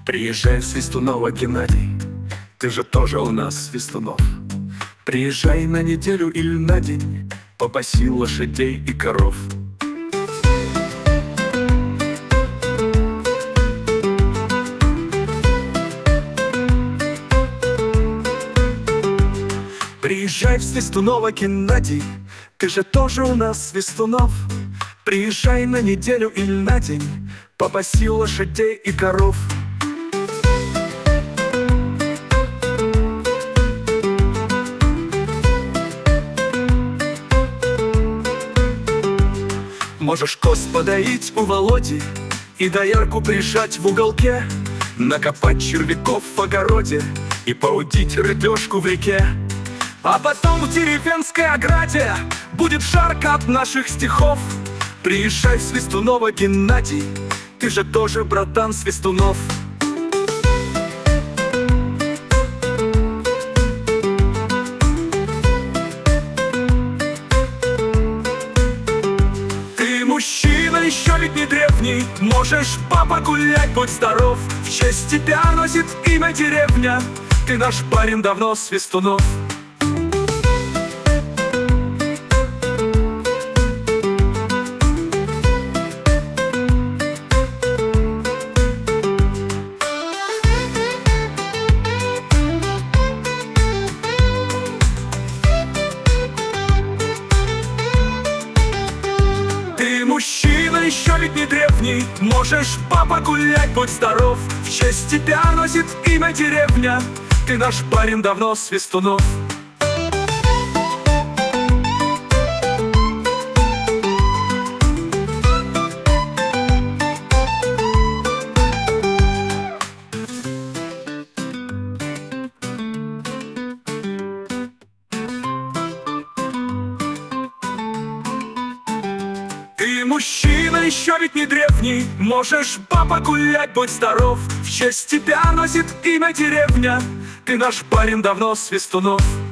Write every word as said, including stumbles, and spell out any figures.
Приезжай в Свистунова, Геннадий, ты же тоже у нас Свистунов. Приезжай на неделю или на день, попаси лошадей и коров. Приезжай в Свистунова, Геннадий, ты же тоже у нас Свистунов. Приезжай на неделю или на день, попаси лошадей и коров. Можешь коз подоить у Володи и доярку прижать в уголке, накопать червяков в огороде и поудить рыбешку в реке. А потом в деревенской ограде будет жарко от наших стихов. Приезжай в Свистунова, Геннадий, ты же тоже братан Свистунов. Ты мужчина еще ведь не древний, можешь, папа, гулять, будь здоров. В честь тебя носит имя деревня, ты наш парень давно Свистунов. Ты мужчина еще ведь не древний, можешь, папа, гулять, будь здоров. В честь тебя носит имя деревня, ты наш парень давно Свистунов. Ты мужчина еще ведь не древний, можешь, папа, гулять, будь здоров. В честь тебя носит имя деревня, ты наш парень давно Свистунов.